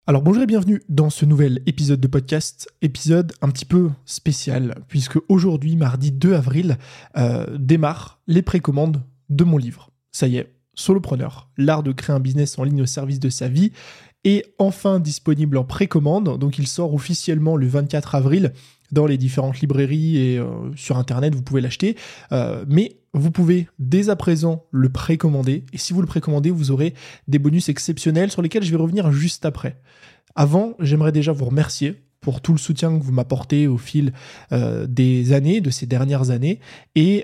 Alors bonjour et bienvenue dans ce nouvel épisode de podcast, épisode un petit peu spécial, puisque aujourd'hui, mardi 2 avril, démarrent les précommandes de mon livre. Ça y est, Solopreneur, l'art de créer un business en ligne au service de sa vie, est enfin disponible en précommande, donc il sort officiellement le 24 avril dans les différentes librairies et sur internet, vous pouvez l'acheter, mais vous pouvez dès à présent le précommander, et si vous le précommandez, vous aurez des bonus exceptionnels sur lesquels je vais revenir juste après. Avant, j'aimerais déjà vous remercier pour tout le soutien que vous m'apportez au fil des années, de ces dernières années, et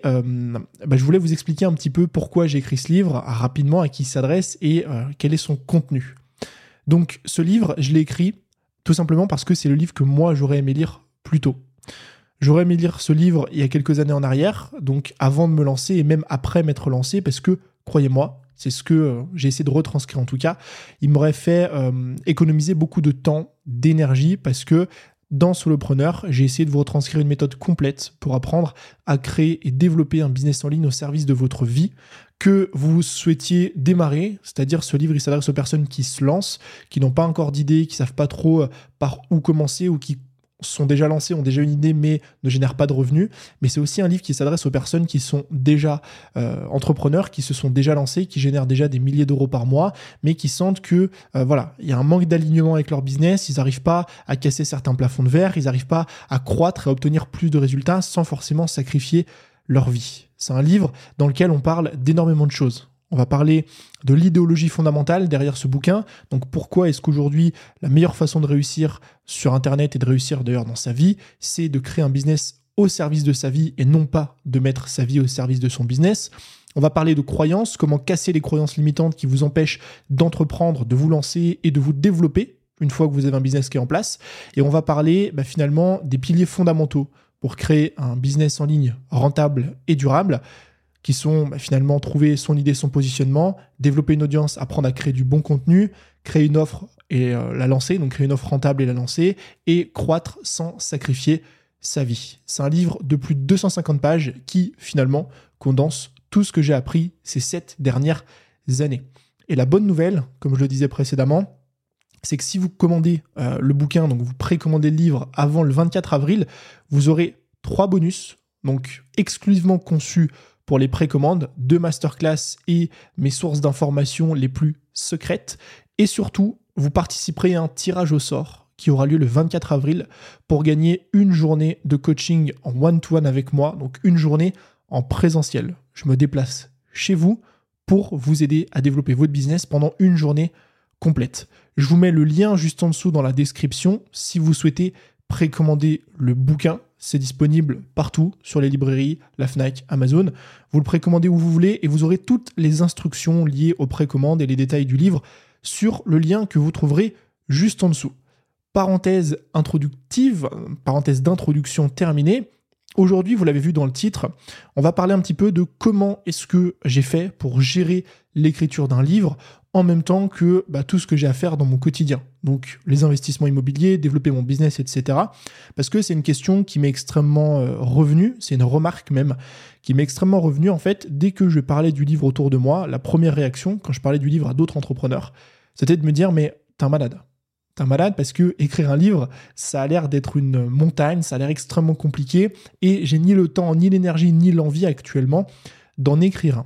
je voulais vous expliquer un petit peu pourquoi j'ai écrit ce livre, rapidement à qui il s'adresse et quel est son contenu. Donc ce livre, je l'ai écrit tout simplement parce que c'est le livre que moi j'aurais aimé lire plus tôt. J'aurais aimé lire ce livre il y a quelques années en arrière, donc avant de me lancer et même après m'être lancé, parce que, croyez-moi, c'est ce que j'ai essayé de retranscrire en tout cas, il m'aurait fait économiser beaucoup de temps, d'énergie, parce que dans Solopreneur, j'ai essayé de vous retranscrire une méthode complète pour apprendre à créer et développer un business en ligne au service de votre vie, que vous souhaitiez démarrer, c'est-à-dire ce livre, il s'adresse aux personnes qui se lancent, qui n'ont pas encore d'idée, qui savent pas trop par où commencer ou qui sont déjà lancés, ont déjà une idée mais ne génèrent pas de revenus. Mais c'est aussi un livre qui s'adresse aux personnes qui sont déjà entrepreneurs, qui se sont déjà lancés, qui génèrent déjà des milliers d'euros par mois, mais qui sentent que il y a un manque d'alignement avec leur business, ils n'arrivent pas à casser certains plafonds de verre, ils n'arrivent pas à croître et à obtenir plus de résultats sans forcément sacrifier leur vie. C'est un livre dans lequel on parle d'énormément de choses. On va parler de l'idéologie fondamentale derrière ce bouquin. Donc pourquoi est-ce qu'aujourd'hui, la meilleure façon de réussir sur Internet et de réussir d'ailleurs dans sa vie, c'est de créer un business au service de sa vie et non pas de mettre sa vie au service de son business. On va parler de croyances, comment casser les croyances limitantes qui vous empêchent d'entreprendre, de vous lancer et de vous développer une fois que vous avez un business qui est en place. Et on va parler finalement des piliers fondamentaux pour créer un business en ligne rentable et durable, qui sont finalement trouver son idée, son positionnement, développer une audience, apprendre à créer du bon contenu, créer une offre et la lancer, donc créer une offre rentable et la lancer, et croître sans sacrifier sa vie. C'est un livre de plus de 250 pages qui, finalement, condense tout ce que j'ai appris ces 7 dernières années. Et la bonne nouvelle, comme je le disais précédemment, c'est que si vous commandez le bouquin, donc vous précommandez le livre avant le 24 avril, vous aurez 3 bonus, donc exclusivement conçus pour les précommandes, 2 masterclass et mes sources d'informations les plus secrètes. Et surtout, vous participerez à un tirage au sort qui aura lieu le 24 avril pour gagner une journée de coaching en one-to-one avec moi, donc une journée en présentiel. Je me déplace chez vous pour vous aider à développer votre business pendant une journée complète. Je vous mets le lien juste en dessous dans la description si vous souhaitez précommander le bouquin. C'est disponible partout, sur les librairies, la Fnac, Amazon. Vous le précommandez où vous voulez et vous aurez toutes les instructions liées aux précommandes et les détails du livre sur le lien que vous trouverez juste en dessous. Parenthèse introductive, parenthèse d'introduction terminée. Aujourd'hui, vous l'avez vu dans le titre, on va parler un petit peu de comment est-ce que j'ai fait pour gérer l'écriture d'un livre en même temps que tout ce que j'ai à faire dans mon quotidien. Donc les investissements immobiliers, développer mon business, etc. Parce que c'est une question qui m'est extrêmement revenue, c'est une remarque même, qui m'est extrêmement revenue en fait, dès que je parlais du livre autour de moi, la première réaction, quand je parlais du livre à d'autres entrepreneurs, c'était de me dire « mais t'es un malade ». T'es un malade parce que écrire un livre, ça a l'air d'être une montagne, ça a l'air extrêmement compliqué et j'ai ni le temps, ni l'énergie, ni l'envie actuellement d'en écrire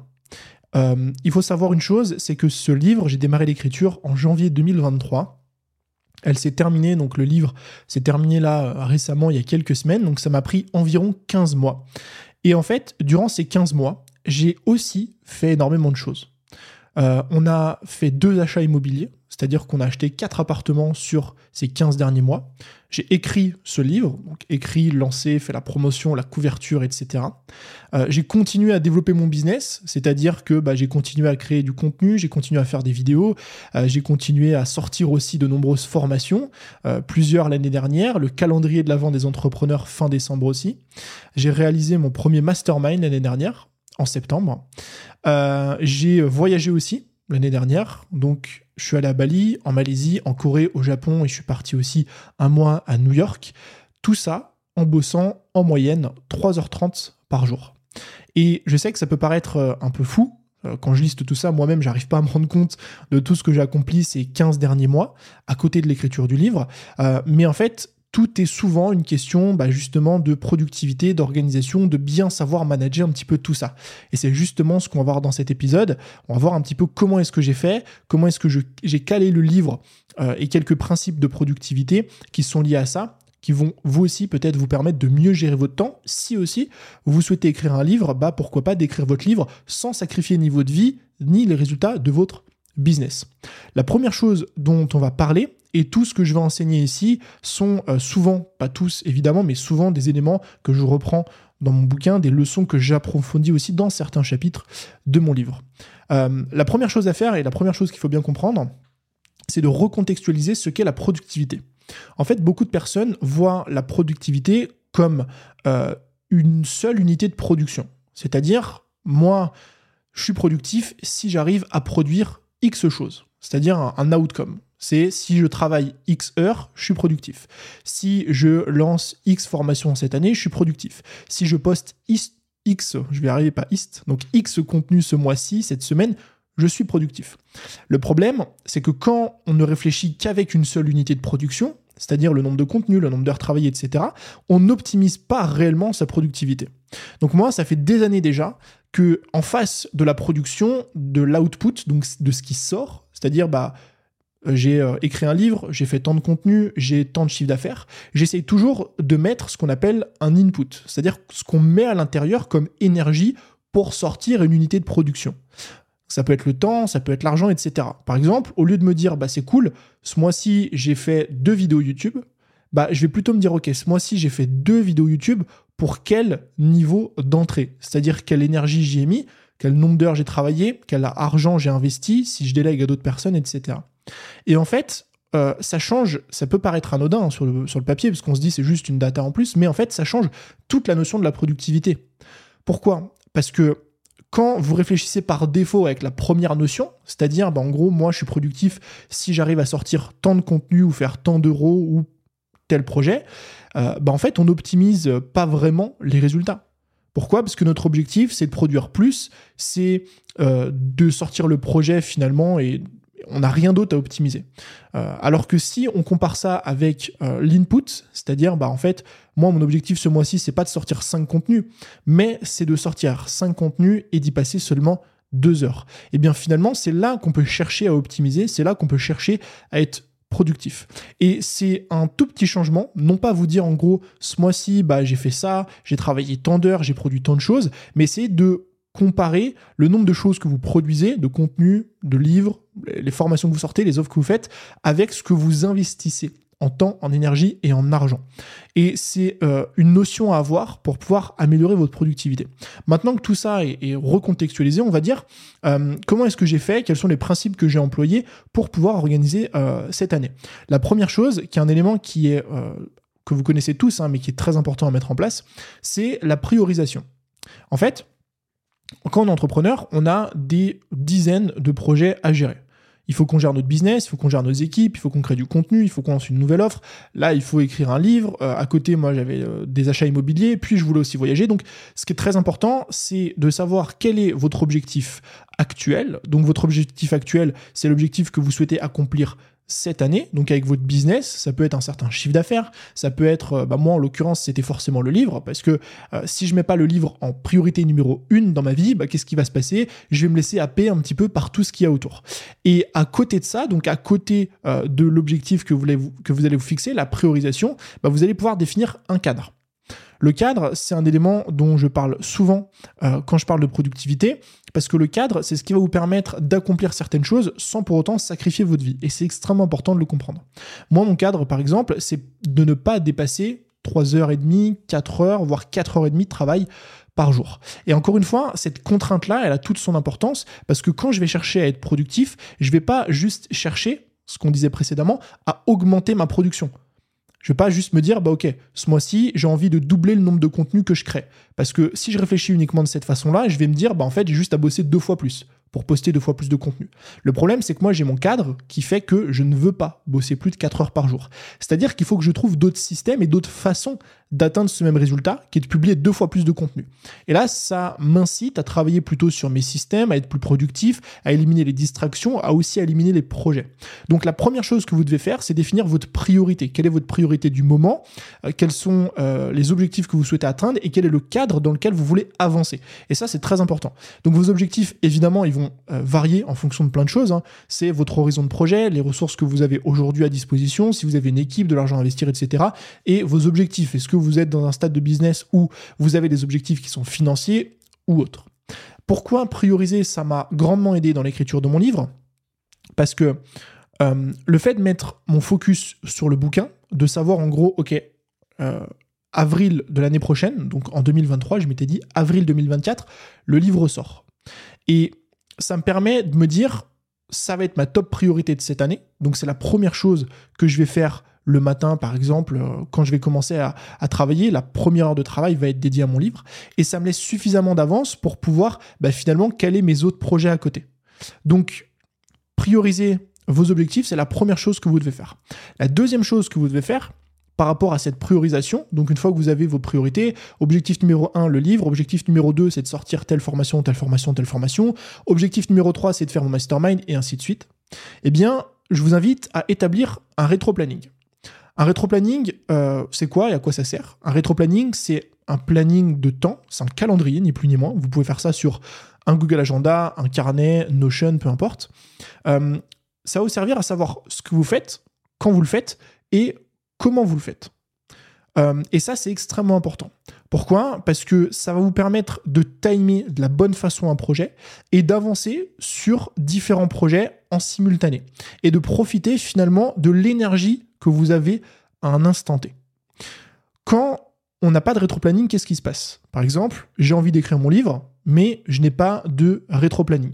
un. Il faut savoir une chose, c'est que ce livre, j'ai démarré l'écriture en janvier 2023. Elle s'est terminée, donc le livre s'est terminé là récemment, il y a quelques semaines, donc ça m'a pris environ 15 mois. Et en fait, durant ces 15 mois, j'ai aussi fait énormément de choses. On a fait 2 achats immobiliers, c'est-à-dire qu'on a acheté 4 appartements sur ces 15 derniers mois. J'ai écrit ce livre, donc écrit, lancé, fait la promotion, la couverture, etc. J'ai continué à développer mon business, c'est-à-dire que j'ai continué à créer du contenu, j'ai continué à faire des vidéos, j'ai continué à sortir aussi de nombreuses formations, plusieurs l'année dernière, le calendrier de l'Avent des entrepreneurs fin décembre aussi. J'ai réalisé mon premier mastermind l'année dernière, en septembre. J'ai voyagé aussi l'année dernière, donc je suis allé à Bali, en Malaisie, en Corée, au Japon et je suis parti aussi un mois à New York. Tout ça en bossant en moyenne 3h30 par jour. Et je sais que ça peut paraître un peu fou, Quand je liste tout ça, moi-même, j'arrive pas à me rendre compte de tout ce que j'ai accompli ces 15 derniers mois, à côté de l'écriture du livre. Mais en fait, tout est souvent une question justement de productivité, d'organisation, de bien savoir manager un petit peu tout ça. Et c'est justement ce qu'on va voir dans cet épisode. On va voir un petit peu comment est-ce que j'ai fait, comment est-ce que j'ai calé le livre et quelques principes de productivité qui sont liés à ça, qui vont vous aussi peut-être vous permettre de mieux gérer votre temps. Si aussi vous souhaitez écrire un livre, pourquoi pas d'écrire votre livre sans sacrifier ni votre vie, ni les résultats de votre business. La première chose dont on va parler, et tout ce que je vais enseigner ici sont souvent, pas tous évidemment, mais souvent des éléments que je reprends dans mon bouquin, des leçons que j'approfondis aussi dans certains chapitres de mon livre. La première chose à faire, et la première chose qu'il faut bien comprendre, c'est de recontextualiser ce qu'est la productivité. En fait, beaucoup de personnes voient la productivité comme une seule unité de production. C'est-à-dire, moi, je suis productif si j'arrive à produire X choses, c'est-à-dire un outcome. C'est si je travaille X heures, je suis productif. Si je lance X formations cette année, je suis productif. Si je poste X, je vais arriver pas X, donc X contenu ce mois-ci, cette semaine, je suis productif. Le problème, c'est que quand on ne réfléchit qu'avec une seule unité de production, c'est-à-dire le nombre de contenus, le nombre d'heures travaillées, etc., on n'optimise pas réellement sa productivité. Donc moi, ça fait des années déjà que en face de la production, de l'output, donc de ce qui sort, c'est-à-dire j'ai écrit un livre, j'ai fait tant de contenu, j'ai tant de chiffre d'affaires, j'essaye toujours de mettre ce qu'on appelle un input, c'est-à-dire ce qu'on met à l'intérieur comme énergie pour sortir une unité de production. Ça peut être le temps, ça peut être l'argent, etc. Par exemple, au lieu de me dire, c'est cool, ce mois-ci, j'ai fait 2 vidéos YouTube, je vais plutôt me dire, ok, ce mois-ci, j'ai fait 2 vidéos YouTube, pour quel niveau d'entrée ? C'est-à-dire quelle énergie j'y ai mis, quel nombre d'heures j'ai travaillé, quel argent j'ai investi, si je délègue à d'autres personnes, etc. Et en fait, ça change, ça peut paraître anodin sur le papier, parce qu'on se dit c'est juste une data en plus, mais en fait, ça change toute la notion de la productivité. Pourquoi ? Parce que quand vous réfléchissez par défaut avec la première notion, c'est-à-dire, en gros, moi, je suis productif si j'arrive à sortir tant de contenu ou faire tant d'euros ou tel projet, en fait, on n'optimise pas vraiment les résultats. Pourquoi ? Parce que notre objectif, c'est de produire plus, c'est de sortir le projet finalement et on n'a rien d'autre à optimiser. Alors que si on compare ça avec l'input, c'est-à-dire, en fait, moi, mon objectif ce mois-ci, c'est pas de sortir 5 contenus, mais c'est de sortir 5 contenus et d'y passer seulement 2 heures. Et bien finalement, c'est là qu'on peut chercher à optimiser, c'est là qu'on peut chercher à être productif. Et c'est un tout petit changement, non pas vous dire en gros, ce mois-ci, j'ai fait ça, j'ai travaillé tant d'heures, j'ai produit tant de choses, mais c'est de comparer le nombre de choses que vous produisez, de contenu, de livres, les formations que vous sortez, les offres que vous faites, avec ce que vous investissez en temps, en énergie et en argent. Et c'est une notion à avoir pour pouvoir améliorer votre productivité. Maintenant que tout ça est recontextualisé, on va dire comment est-ce que j'ai fait, quels sont les principes que j'ai employés pour pouvoir organiser cette année. La première chose, qui est un élément qui est que vous connaissez tous, mais qui est très important à mettre en place, c'est la priorisation. En fait, quand on est entrepreneur, on a des dizaines de projets à gérer. Il faut qu'on gère notre business, il faut qu'on gère nos équipes, il faut qu'on crée du contenu, il faut qu'on lance une nouvelle offre. Là, il faut écrire un livre. À côté, moi, j'avais des achats immobiliers, puis je voulais aussi voyager. Donc, ce qui est très important, c'est de savoir quel est votre objectif actuel. Donc, votre objectif actuel, c'est l'objectif que vous souhaitez accomplir cette année, donc avec votre business. Ça peut être un certain chiffre d'affaires, ça peut être, moi en l'occurrence c'était forcément le livre, parce que si je mets pas le livre en priorité numéro 1 dans ma vie, qu'est-ce qui va se passer ? Je vais me laisser happer un petit peu par tout ce qu'il y a autour. Et à côté de ça, donc à côté de l'objectif que vous allez vous fixer, la priorisation, vous allez pouvoir définir un cadre. Le cadre, c'est un élément dont je parle souvent quand je parle de productivité, parce que le cadre, c'est ce qui va vous permettre d'accomplir certaines choses sans pour autant sacrifier votre vie. Et c'est extrêmement important de le comprendre. Moi, mon cadre, par exemple, c'est de ne pas dépasser 3h30, 4h, voire 4h30 de travail par jour. Et encore une fois, cette contrainte-là, elle a toute son importance, parce que quand je vais chercher à être productif, je ne vais pas juste chercher, ce qu'on disait précédemment, à augmenter ma production. Je ne vais pas juste me dire, ok, ce mois-ci, j'ai envie de doubler le nombre de contenus que je crée. Parce que si je réfléchis uniquement de cette façon-là, je vais me dire, en fait, j'ai juste à bosser 2 fois plus. pour poster 2 fois plus de contenu. Le problème, c'est que moi, j'ai mon cadre qui fait que je ne veux pas bosser plus de 4 heures par jour. C'est-à-dire qu'il faut que je trouve d'autres systèmes et d'autres façons d'atteindre ce même résultat, qui est de publier 2 fois plus de contenu. Et là, ça m'incite à travailler plutôt sur mes systèmes, à être plus productif, à éliminer les distractions, à aussi éliminer les projets. Donc la première chose que vous devez faire, c'est définir votre priorité. Quelle est votre priorité du moment ? Quels sont les objectifs que vous souhaitez atteindre et quel est le cadre dans lequel vous voulez avancer. Et ça, c'est très important. Donc vos objectifs, évidemment, ils vont varier en fonction de plein de choses. C'est votre horizon de projet, les ressources que vous avez aujourd'hui à disposition, si vous avez une équipe, de l'argent à investir, etc. Et vos objectifs. Est-ce que vous êtes dans un stade de business où vous avez des objectifs qui sont financiers ou autres ? Pourquoi prioriser ? Ça m'a grandement aidé dans l'écriture de mon livre. Parce que le fait de mettre mon focus sur le bouquin, de savoir en gros, ok, avril de l'année prochaine, donc en 2023, je m'étais dit avril 2024, le livre sort. Et ça me permet de me dire, ça va être ma top priorité de cette année. Donc c'est la première chose que je vais faire le matin, par exemple, quand je vais commencer à travailler. La première heure de travail va être dédiée à mon livre. Et ça me laisse suffisamment d'avance pour pouvoir finalement caler mes autres projets à côté. Donc, prioriser vos objectifs, c'est la première chose que vous devez faire. La deuxième chose que vous devez faire, par rapport à cette priorisation, donc une fois que vous avez vos priorités, objectif numéro 1, le livre, objectif numéro 2, c'est de sortir telle formation, telle formation, telle formation, objectif numéro 3, c'est de faire mon mastermind, et ainsi de suite, eh bien, je vous invite à établir un rétro-planning. Un rétro-planning, c'est quoi et à quoi ça sert ? Un rétro-planning, c'est un planning de temps, c'est un calendrier, ni plus ni moins. Vous pouvez faire ça sur un Google Agenda, un carnet, Notion, peu importe. Ça va vous servir à savoir ce que vous faites, quand vous le faites, et comment vous le faites. Et ça, c'est extrêmement important. Pourquoi ? Parce que ça va vous permettre de timer de la bonne façon un projet et d'avancer sur différents projets en simultané et de profiter finalement de l'énergie que vous avez à un instant T. Quand on n'a pas de rétro-planning, qu'est-ce qui se passe ? Par exemple, j'ai envie d'écrire mon livre, mais je n'ai pas de rétro-planning.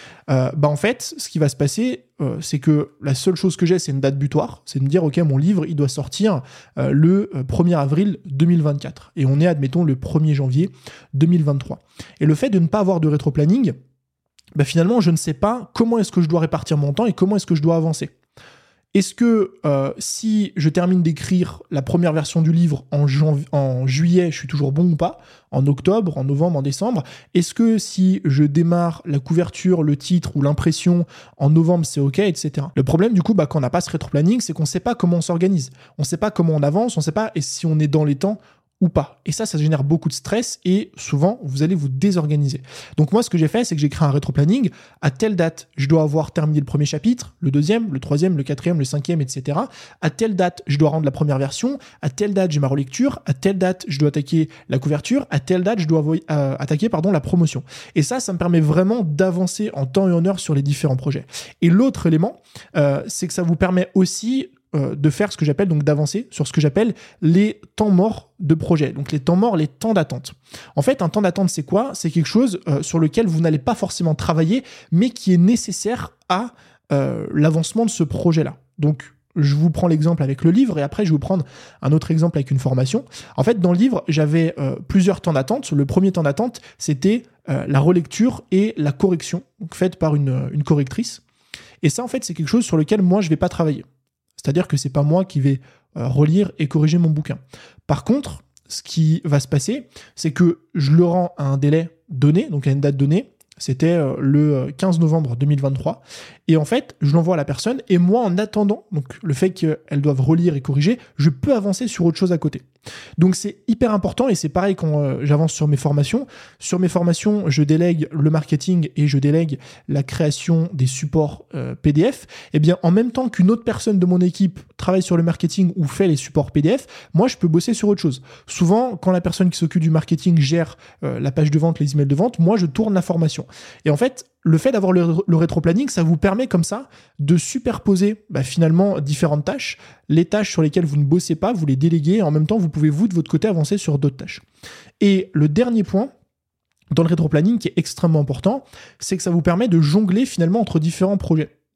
En fait, ce qui va se passer, c'est que la seule chose que j'ai, c'est une date butoir. C'est de me dire, OK, mon livre, il doit sortir le 1er avril 2024. Et on est, admettons, le 1er janvier 2023. Et le fait de ne pas avoir de rétro-planning, finalement, je ne sais pas comment est-ce que je dois répartir mon temps et comment est-ce que je dois avancer. Est-ce que si je termine d'écrire la première version du livre en juillet, je suis toujours bon ou pas ? En octobre, en novembre, en décembre ? Est-ce que si je démarre la couverture, le titre ou l'impression en novembre, c'est OK, etc. Le problème, du coup, quand on n'a pas ce rétro-planning, c'est qu'on ne sait pas comment on s'organise. On ne sait pas comment on avance, on ne sait pas si on est dans les temps ou pas. Et ça génère beaucoup de stress et souvent, vous allez vous désorganiser. Donc moi, ce que j'ai fait, c'est que j'ai créé un rétro-planning. À telle date, je dois avoir terminé le premier chapitre, le deuxième, le troisième, le quatrième, le cinquième, etc. À telle date, je dois rendre la première version. À telle date, j'ai ma relecture. À telle date, je dois attaquer la couverture. À telle date, je dois attaquer la promotion. Et ça me permet vraiment d'avancer en temps et en heure sur les différents projets. Et l'autre élément, c'est que ça vous permet aussi de faire ce que j'appelle, donc d'avancer sur ce que j'appelle les temps morts de projet. Donc les temps morts, les temps d'attente. En fait, un temps d'attente, c'est quoi ? C'est quelque chose sur lequel vous n'allez pas forcément travailler, mais qui est nécessaire à l'avancement de ce projet-là. Donc, je vous prends l'exemple avec le livre et après, je vais vous prendre un autre exemple avec une formation. En fait, dans le livre, j'avais plusieurs temps d'attente. Le premier temps d'attente, c'était la relecture et la correction, donc faite par une correctrice. Et ça, en fait, c'est quelque chose sur lequel moi, je ne vais pas travailler. C'est-à-dire que c'est pas moi qui vais relire et corriger mon bouquin. Par contre, ce qui va se passer, c'est que je le rends à un délai donné, donc à une date donnée. C'était le 15 novembre 2023. Et en fait, je l'envoie à la personne. Et moi, en attendant, donc le fait qu'elle doive relire et corriger, je peux avancer sur autre chose à côté. Donc c'est hyper important et c'est pareil quand j'avance sur mes formations. Sur mes formations, je délègue le marketing et je délègue la création des supports PDF. Eh bien, en même temps qu'une autre personne de mon équipe travaille sur le marketing ou fait les supports PDF, moi, je peux bosser sur autre chose. Souvent, quand la personne qui s'occupe du marketing gère la page de vente, les emails de vente, moi, je tourne la formation. Et en fait, le fait d'avoir le rétro-planning, ça vous permet comme ça de superposer finalement différentes tâches. Les tâches sur lesquelles vous ne bossez pas, vous les déléguez et en même temps, vous pouvez vous, de votre côté, avancer sur d'autres tâches. Et le dernier point, dans le rétro-planning, qui est extrêmement important, c'est que ça vous permet de jongler finalement entre différents projets.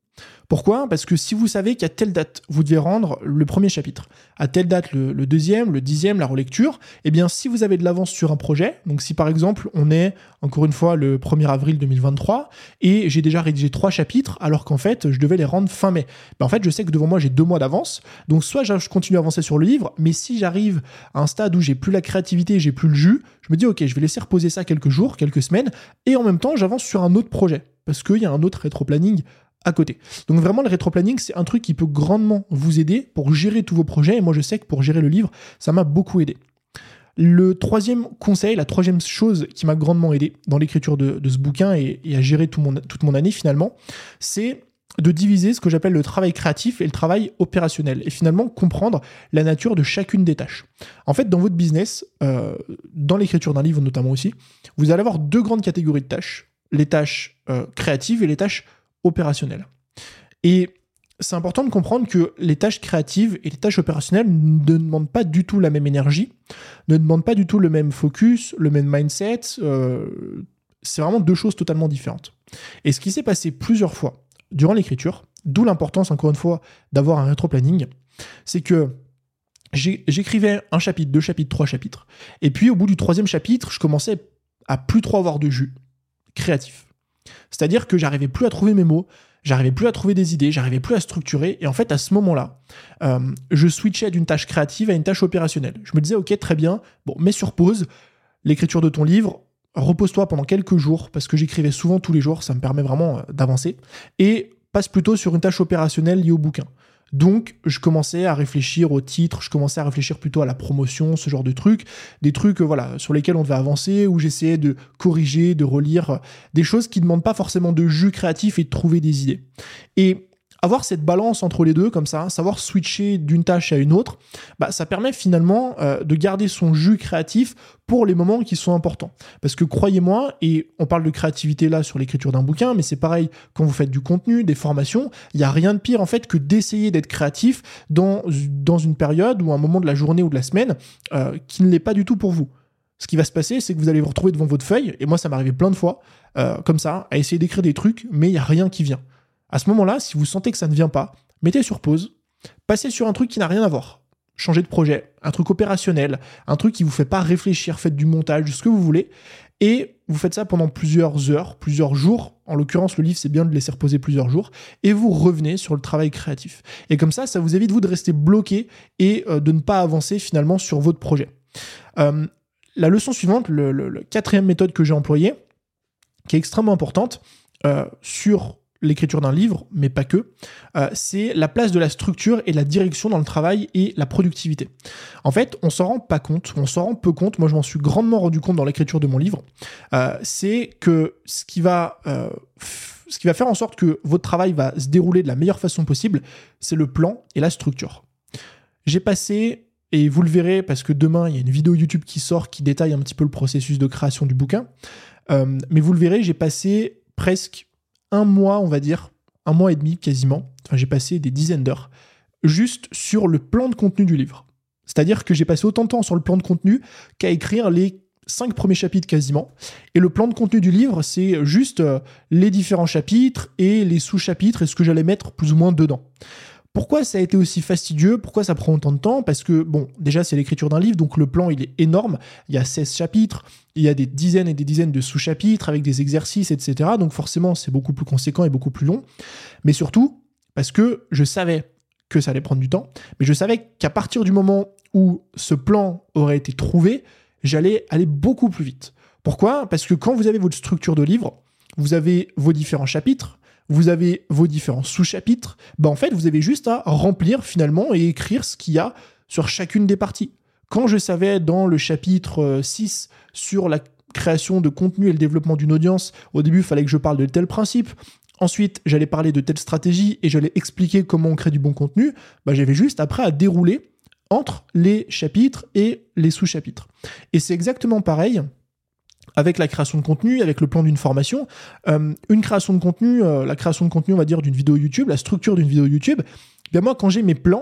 Pourquoi ? Parce que si vous savez qu'à telle date, vous devez rendre le premier chapitre, à telle date le deuxième, le 10e, la relecture, eh bien si vous avez de l'avance sur un projet, donc si par exemple on est, encore une fois, le 1er avril 2023, et j'ai déjà rédigé 3 chapitres, alors qu'en fait je devais les rendre fin mai, en fait je sais que devant moi j'ai 2 mois d'avance, donc soit je continue à avancer sur le livre, mais si j'arrive à un stade où j'ai plus la créativité, j'ai plus le jus, je me dis ok, je vais laisser reposer ça quelques jours, quelques semaines, et en même temps j'avance sur un autre projet, parce qu'il y a un autre rétro-planning à côté. Donc vraiment, le rétro-planning, c'est un truc qui peut grandement vous aider pour gérer tous vos projets, et moi je sais que pour gérer le livre, ça m'a beaucoup aidé. Le troisième conseil, la troisième chose qui m'a grandement aidé dans l'écriture de ce bouquin et à gérer toute mon année finalement, c'est de diviser ce que j'appelle le travail créatif et le travail opérationnel, et finalement comprendre la nature de chacune des tâches. En fait, dans votre business, dans l'écriture d'un livre notamment aussi, vous allez avoir 2 grandes catégories de tâches, les tâches créatives et les tâches opérationnelles. Et c'est important de comprendre que les tâches créatives et les tâches opérationnelles ne demandent pas du tout la même énergie, ne demandent pas du tout le même focus, le même mindset. C'est vraiment 2 choses totalement différentes. Et ce qui s'est passé plusieurs fois durant l'écriture, d'où l'importance, encore une fois, d'avoir un rétro-planning, c'est que j'écrivais 1 chapitre, 2 chapitres, 3 chapitres, et puis au bout du 3e chapitre, je commençais à plus trop avoir de jus créatif. C'est-à-dire que j'arrivais plus à trouver mes mots, j'arrivais plus à trouver des idées, j'arrivais plus à structurer, et en fait, à ce moment-là, je switchais d'une tâche créative à une tâche opérationnelle. Je me disais, ok, très bien, bon, mets sur pause l'écriture de ton livre, repose-toi pendant quelques jours, parce que j'écrivais souvent tous les jours, ça me permet vraiment d'avancer, et passe plutôt sur une tâche opérationnelle liée au bouquin. Donc, je commençais à réfléchir au titre, je commençais à réfléchir plutôt à la promotion, ce genre de trucs, des trucs sur lesquels on devait avancer, où j'essayais de corriger, de relire, des choses qui ne demandent pas forcément de jus créatif et de trouver des idées. Et avoir cette balance entre les deux, comme ça, savoir switcher d'une tâche à une autre, ça permet finalement de garder son jus créatif pour les moments qui sont importants. Parce que croyez-moi, et on parle de créativité là sur l'écriture d'un bouquin, mais c'est pareil quand vous faites du contenu, des formations, il n'y a rien de pire en fait que d'essayer d'être créatif dans une période ou un moment de la journée ou de la semaine qui ne l'est pas du tout pour vous. Ce qui va se passer, c'est que vous allez vous retrouver devant votre feuille, et moi ça m'est arrivé plein de fois, comme ça, à essayer d'écrire des trucs, mais il n'y a rien qui vient. À ce moment-là, si vous sentez que ça ne vient pas, mettez sur pause, passez sur un truc qui n'a rien à voir. Changez de projet, un truc opérationnel, un truc qui ne vous fait pas réfléchir, faites du montage, ce que vous voulez, et vous faites ça pendant plusieurs heures, plusieurs jours. En l'occurrence, le livre, c'est bien de laisser reposer plusieurs jours, et vous revenez sur le travail créatif. Et comme ça vous évite, vous, de rester bloqué et de ne pas avancer finalement sur votre projet. La leçon suivante, la 4e méthode que j'ai employée, qui est extrêmement importante sur l'écriture d'un livre, mais pas que, c'est la place de la structure et de la direction dans le travail et la productivité. En fait, on s'en rend pas compte, on s'en rend peu compte, moi je m'en suis grandement rendu compte dans l'écriture de mon livre, c'est que ce qui va faire en sorte que votre travail va se dérouler de la meilleure façon possible, c'est le plan et la structure. J'ai passé, et vous le verrez parce que demain il y a une vidéo YouTube qui sort qui détaille un petit peu le processus de création du bouquin, mais vous le verrez, j'ai passé presque 1 mois, on va dire, 1 mois et demi quasiment, j'ai passé des dizaines d'heures, juste sur le plan de contenu du livre. C'est-à-dire que j'ai passé autant de temps sur le plan de contenu qu'à écrire les 5 premiers chapitres quasiment. Et le plan de contenu du livre, c'est juste les différents chapitres et les sous-chapitres et ce que j'allais mettre plus ou moins dedans. Pourquoi ça a été aussi fastidieux ? Pourquoi ça prend autant de temps ? Parce que, déjà, c'est l'écriture d'un livre, donc le plan, il est énorme. Il y a 16 chapitres, il y a des dizaines et des dizaines de sous-chapitres avec des exercices, etc. Donc forcément, c'est beaucoup plus conséquent et beaucoup plus long. Mais surtout, parce que je savais que ça allait prendre du temps, mais je savais qu'à partir du moment où ce plan aurait été trouvé, j'allais aller beaucoup plus vite. Pourquoi ? Parce que quand vous avez votre structure de livre, vous avez vos différents chapitres, vous avez vos différents sous-chapitres, en fait, vous avez juste à remplir finalement et écrire ce qu'il y a sur chacune des parties. Quand je savais dans le chapitre 6 sur la création de contenu et le développement d'une audience, au début, il fallait que je parle de tel principe. Ensuite, j'allais parler de telle stratégie et j'allais expliquer comment on crée du bon contenu. J'avais juste après à dérouler entre les chapitres et les sous-chapitres. Et c'est exactement pareil avec la création de contenu, avec le plan d'une formation. Une création de contenu, la création de contenu, on va dire, d'une vidéo YouTube, la structure d'une vidéo YouTube, moi, quand j'ai mes plans,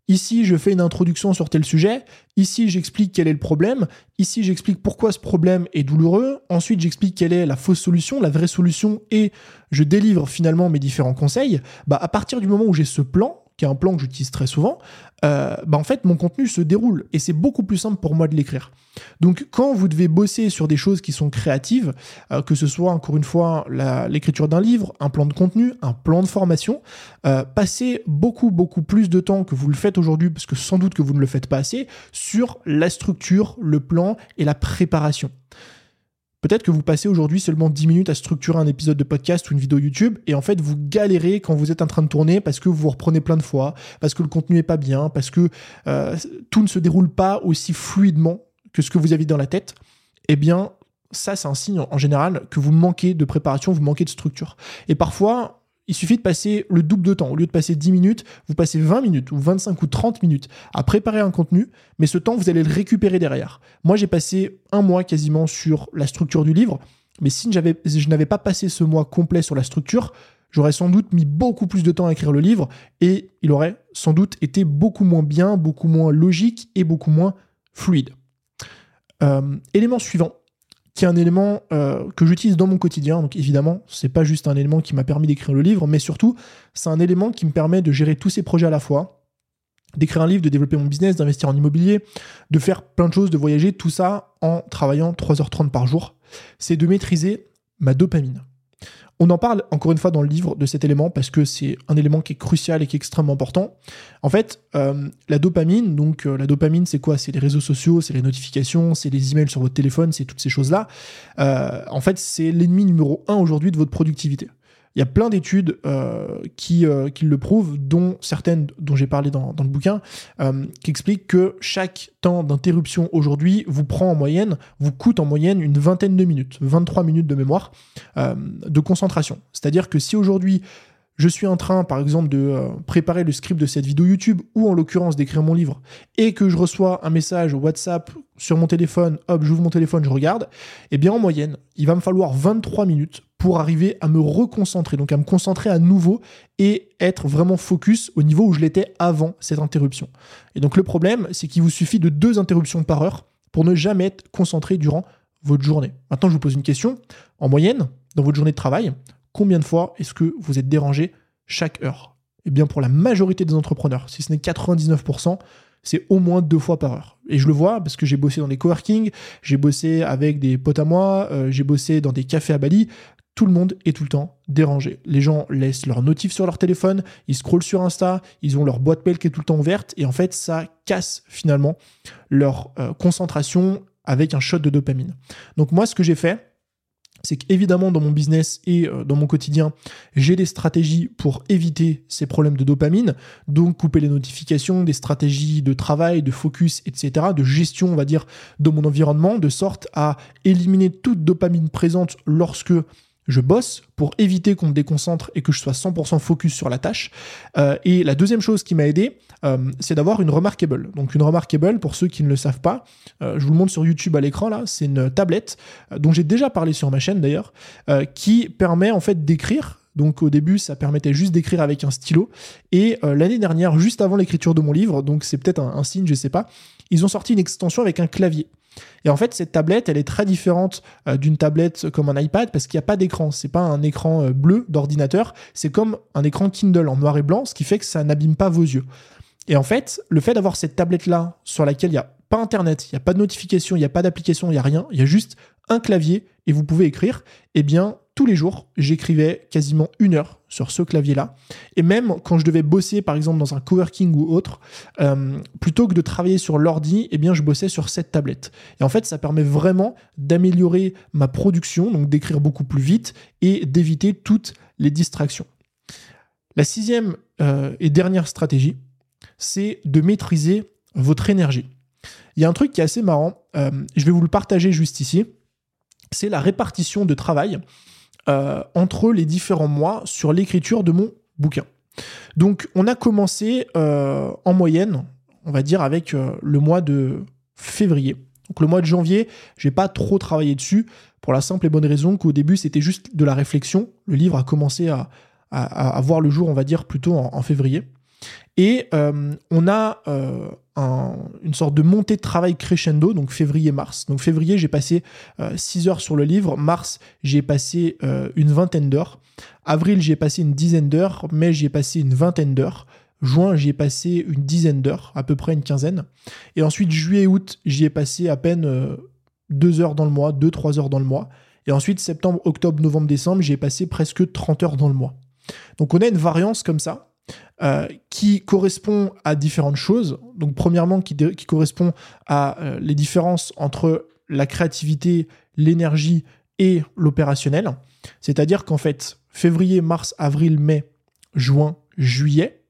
Ici, je fais une introduction sur tel sujet. Ici, j'explique quel est le problème. Ici, j'explique pourquoi ce problème est douloureux. Ensuite, j'explique quelle est la fausse solution, la vraie solution, et je délivre finalement mes différents conseils. À partir du moment où j'ai ce plan, qui est un plan que j'utilise très souvent, en fait, mon contenu se déroule et c'est beaucoup plus simple pour moi de l'écrire. Donc, quand vous devez bosser sur des choses qui sont créatives, que ce soit, encore une fois, l'écriture d'un livre, un plan de contenu, un plan de formation, passez beaucoup plus de temps que vous le faites aujourd'hui, parce que sans doute que vous ne le faites pas assez, sur la structure, le plan et la préparation. Peut-être que vous passez aujourd'hui seulement 10 minutes à structurer un épisode de podcast ou une vidéo YouTube et en fait vous galérez quand vous êtes en train de tourner parce que vous vous reprenez plein de fois, parce que le contenu n'est pas bien, parce que tout ne se déroule pas aussi fluidement que ce que vous avez dans la tête. Eh bien, ça c'est un signe en général que vous manquez de préparation, vous manquez de structure. Et parfois, il suffit de passer le double de temps. Au lieu de passer 10 minutes, vous passez 20 minutes ou 25 ou 30 minutes à préparer un contenu, mais ce temps, vous allez le récupérer derrière. Moi, j'ai passé 1 mois quasiment sur la structure du livre, mais si je n'avais pas passé ce mois complet sur la structure, j'aurais sans doute mis beaucoup plus de temps à écrire le livre et il aurait sans doute été beaucoup moins bien, beaucoup moins logique et beaucoup moins fluide. Élément suivant, qui est un élément que j'utilise dans mon quotidien. Donc évidemment, c'est pas juste un élément qui m'a permis d'écrire le livre, mais surtout, c'est un élément qui me permet de gérer tous ces projets à la fois, d'écrire un livre, de développer mon business, d'investir en immobilier, de faire plein de choses, de voyager, tout ça en travaillant 3h30 par jour. C'est de maîtriser ma dopamine. On en parle encore une fois dans le livre de cet élément parce que c'est un élément qui est crucial et qui est extrêmement important. En fait, la dopamine, la dopamine c'est quoi ? C'est les réseaux sociaux, c'est les notifications, c'est les emails sur votre téléphone, c'est toutes ces choses-là. En fait, c'est l'ennemi numéro 1 aujourd'hui de votre productivité. Il y a plein d'études qui le prouvent, dont certaines dont j'ai parlé dans le bouquin, qui expliquent que chaque temps d'interruption aujourd'hui vous coûte en moyenne une vingtaine de minutes, 23 minutes de mémoire, de concentration. C'est-à-dire que si aujourd'hui, je suis en train, par exemple, de préparer le script de cette vidéo YouTube ou en l'occurrence d'écrire mon livre et que je reçois un message WhatsApp sur mon téléphone, hop, j'ouvre mon téléphone, je regarde, eh bien en moyenne, il va me falloir 23 minutes pour arriver à me reconcentrer, donc à me concentrer à nouveau et être vraiment focus au niveau où je l'étais avant cette interruption. Et donc le problème, c'est qu'il vous suffit de 2 interruptions par heure pour ne jamais être concentré durant votre journée. Maintenant, je vous pose une question. En moyenne, dans votre journée de travail, combien de fois est-ce que vous êtes dérangé chaque heure ? Eh bien, pour la majorité des entrepreneurs, si ce n'est 99%, c'est au moins 2 fois par heure. Et je le vois parce que j'ai bossé dans des coworking, j'ai bossé avec des potes à moi, j'ai bossé dans des cafés à Bali. Tout le monde est tout le temps dérangé. Les gens laissent leurs notifs sur leur téléphone, ils scrollent sur Insta, ils ont leur boîte mail qui est tout le temps ouverte et en fait, ça casse finalement leur concentration avec un shot de dopamine. Donc moi, ce que j'ai fait, c'est qu'évidemment, dans mon business et dans mon quotidien, j'ai des stratégies pour éviter ces problèmes de dopamine, donc couper les notifications, des stratégies de travail, de focus, etc., de gestion, on va dire, de mon environnement, de sorte à éliminer toute dopamine présente lorsque je bosse pour éviter qu'on me déconcentre et que je sois 100% focus sur la tâche. Et la deuxième chose qui m'a aidé, c'est d'avoir une Remarkable. Donc une Remarkable, pour ceux qui ne le savent pas, je vous le montre sur YouTube à l'écran là, c'est une tablette dont j'ai déjà parlé sur ma chaîne d'ailleurs, qui permet en fait d'écrire. Donc au début, ça permettait juste d'écrire avec un stylo. Et l'année dernière, juste avant l'écriture de mon livre, donc c'est peut-être un signe, je sais pas, ils ont sorti une extension avec un clavier. Et en fait, cette tablette, elle est très différente d'une tablette comme un iPad parce qu'il n'y a pas d'écran. C'est pas un écran bleu d'ordinateur, c'est comme un écran Kindle en noir et blanc, ce qui fait que ça n'abîme pas vos yeux. Et en fait, le fait d'avoir cette tablette-là sur laquelle il n'y a pas Internet, il n'y a pas de notification, il n'y a pas d'application, il n'y a rien, il y a juste un clavier et vous pouvez écrire, eh bien, tous les jours, j'écrivais quasiment 1 heure sur ce clavier-là. Et même quand je devais bosser, par exemple, dans un coworking ou autre, plutôt que de travailler sur l'ordi, eh bien, je bossais sur cette tablette. Et en fait, ça permet vraiment d'améliorer ma production, donc d'écrire beaucoup plus vite et d'éviter toutes les distractions. La 6e et dernière stratégie, c'est de maîtriser votre énergie. Il y a un truc qui est assez marrant, je vais vous le partager juste ici, c'est la répartition de travail entre les différents mois sur l'écriture de mon bouquin. Donc, on a commencé en moyenne, on va dire, avec le mois de février. Donc, le mois de janvier, j'ai pas trop travaillé dessus pour la simple et bonne raison qu'au début, c'était juste de la réflexion. Le livre a commencé à voir le jour, on va dire, plutôt en février. Et on a une sorte de montée de travail crescendo, donc février-mars. Donc février, j'ai passé 6 heures sur le livre. Mars, j'ai passé une vingtaine d'heures. Avril, j'ai passé une dizaine d'heures. Mai, j'ai passé une vingtaine d'heures. Juin, j'y ai passé une dizaine d'heures, à peu près une quinzaine. Et ensuite, juillet et août, j'y ai passé à peine 2 heures dans le mois, 2-3 heures dans le mois. Et ensuite, septembre, octobre, novembre, décembre, j'y ai passé presque 30 heures dans le mois. Donc on a une variance comme ça, qui correspond à différentes choses. Donc premièrement, qui correspond à les différences entre la créativité, l'énergie et l'opérationnel. C'est-à-dire qu'en fait, février, mars, avril, mai, juin, juillet,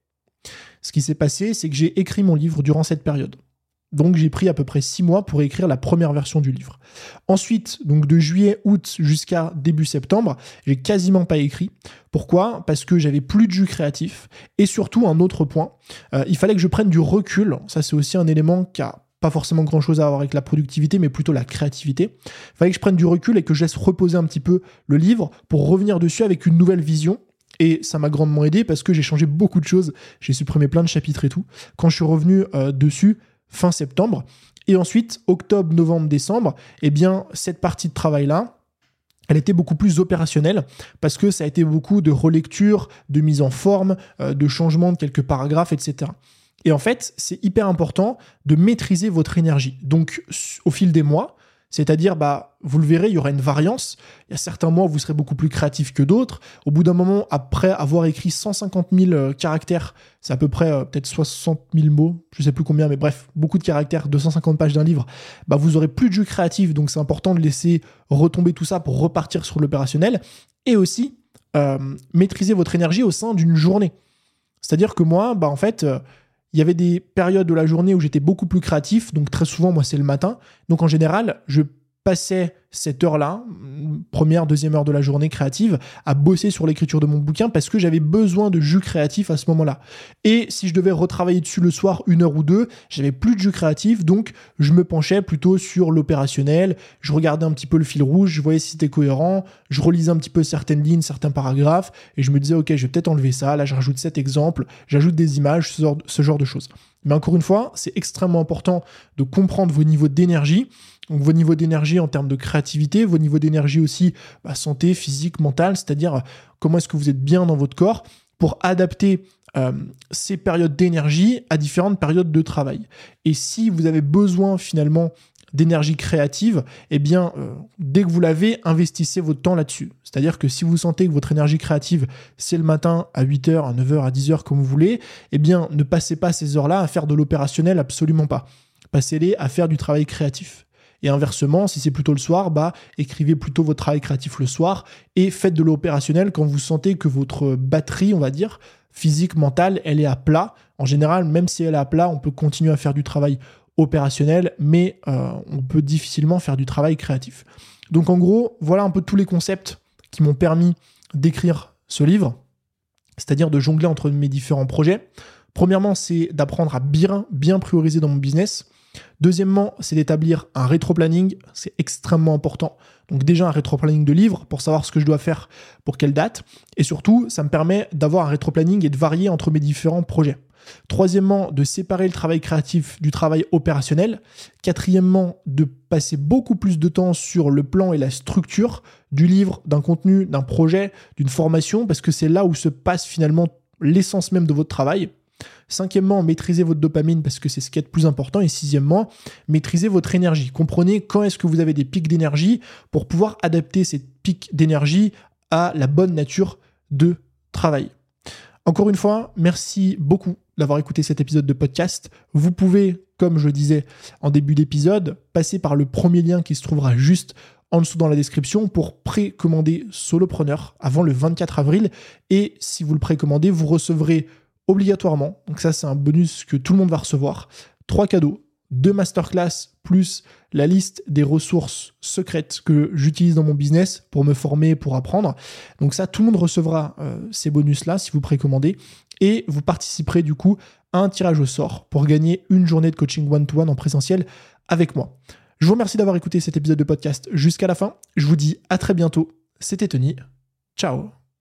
ce qui s'est passé, c'est que j'ai écrit mon livre durant cette période. Donc j'ai pris à peu près 6 mois pour écrire la première version du livre. Ensuite, donc de juillet, août jusqu'à début septembre, j'ai quasiment pas écrit. Pourquoi ? Parce que j'avais plus de jus créatif. Et surtout, un autre point, il fallait que je prenne du recul. Ça, c'est aussi un élément qui a pas forcément grand-chose à voir avec la productivité, mais plutôt la créativité. Il fallait que je prenne du recul et que je laisse reposer un petit peu le livre pour revenir dessus avec une nouvelle vision. Et ça m'a grandement aidé parce que j'ai changé beaucoup de choses. J'ai supprimé plein de chapitres et tout. Quand je suis revenu dessus, fin septembre, et ensuite, octobre, novembre, décembre, eh bien, cette partie de travail-là, elle était beaucoup plus opérationnelle parce que ça a été beaucoup de relecture, de mise en forme, de changement de quelques paragraphes, etc. Et en fait, c'est hyper important de maîtriser votre énergie. Donc, au fil des mois, c'est-à-dire, vous le verrez, il y aura une variance. Il y a certains mois où vous serez beaucoup plus créatif que d'autres. Au bout d'un moment, après avoir écrit 150 000 caractères, c'est à peu près peut-être 60 000 mots, je ne sais plus combien, mais bref, beaucoup de caractères, 250 pages d'un livre, vous aurez plus de jus créatif. Donc, c'est important de laisser retomber tout ça pour repartir sur l'opérationnel. Et aussi, maîtriser votre énergie au sein d'une journée. C'est-à-dire que moi, en fait... il y avait des périodes de la journée où j'étais beaucoup plus créatif, donc très souvent, moi, c'est le matin. Donc en général, je passais cette heure-là, première, deuxième heure de la journée créative, à bosser sur l'écriture de mon bouquin parce que j'avais besoin de jus créatif à ce moment-là. Et si je devais retravailler dessus le soir, 1 heure ou 2, j'avais plus de jus créatif, donc je me penchais plutôt sur l'opérationnel, je regardais un petit peu le fil rouge, je voyais si c'était cohérent, je relisais un petit peu certaines lignes, certains paragraphes, et je me disais, ok, je vais peut-être enlever ça, là je rajoute cet exemple, j'ajoute des images, ce genre de choses. Mais encore une fois, c'est extrêmement important de comprendre vos niveaux d'énergie, donc vos niveaux d'énergie en termes de créativité, vos niveaux d'énergie aussi santé, physique, mentale, c'est-à-dire comment est-ce que vous êtes bien dans votre corps pour adapter ces périodes d'énergie à différentes périodes de travail. Et si vous avez besoin finalement d'énergie créative, eh bien, dès que vous l'avez, investissez votre temps là-dessus. C'est-à-dire que si vous sentez que votre énergie créative, c'est le matin à 8h, à 9h, à 10h, comme vous voulez, eh bien, ne passez pas ces heures-là à faire de l'opérationnel, absolument pas. Passez-les à faire du travail créatif. Et inversement, si c'est plutôt le soir, écrivez plutôt votre travail créatif le soir et faites de l'opérationnel quand vous sentez que votre batterie, on va dire, physique, mentale, elle est à plat. En général, même si elle est à plat, on peut continuer à faire du travail opérationnel, mais on peut difficilement faire du travail créatif. Donc en gros, voilà un peu tous les concepts qui m'ont permis d'écrire ce livre, c'est-à-dire de jongler entre mes différents projets. Premièrement, c'est d'apprendre à bien prioriser dans mon business. Deuxièmement, c'est d'établir un rétro-planning, c'est extrêmement important. Donc déjà un rétro-planning de livre pour savoir ce que je dois faire pour quelle date. Et surtout, ça me permet d'avoir un rétro-planning et de varier entre mes différents projets. Troisièmement, de séparer le travail créatif du travail opérationnel. Quatrièmement, de passer beaucoup plus de temps sur le plan et la structure du livre, d'un contenu, d'un projet, d'une formation, parce que c'est là où se passe finalement l'essence même de votre travail. Cinquièmement, maîtrisez votre dopamine parce que c'est ce qui est le plus important. Et sixièmement, maîtrisez votre énergie. Comprenez quand est-ce que vous avez des pics d'énergie pour pouvoir adapter ces pics d'énergie à la bonne nature de travail. Encore une fois, merci beaucoup d'avoir écouté cet épisode de podcast. Vous pouvez, comme je disais en début d'épisode, passer par le premier lien qui se trouvera juste en dessous dans la description pour précommander Solopreneur avant le 24 avril. Et si vous le précommandez, vous recevrez obligatoirement, donc ça c'est un bonus que tout le monde va recevoir, 3 cadeaux, 2 masterclass plus la liste des ressources secrètes que j'utilise dans mon business pour me former, pour apprendre. Donc ça, tout le monde recevra ces bonus-là si vous précommandez et vous participerez du coup à un tirage au sort pour gagner une journée de coaching one-to-one en présentiel avec moi. Je vous remercie d'avoir écouté cet épisode de podcast jusqu'à la fin. Je vous dis à très bientôt. C'était Tony. Ciao.